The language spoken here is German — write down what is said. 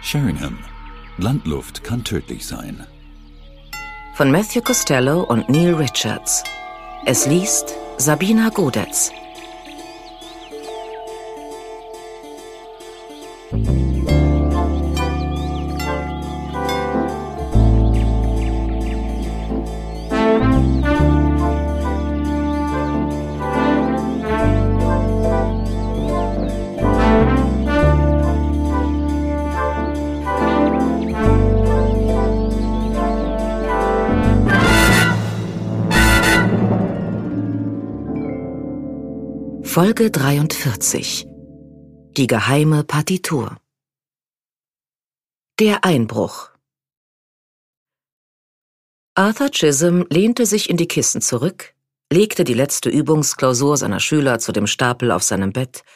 Sheringham. Landluft kann tödlich sein. Von Matthew Costello und Neil Richards. Es liest Sabina Godetz. Folge 43. Die geheime Partitur. Der Einbruch. Arthur Chisholm lehnte sich in die Kissen zurück, legte die letzte Übungsklausur seiner Schüler zu dem Stapel auf seinem Bett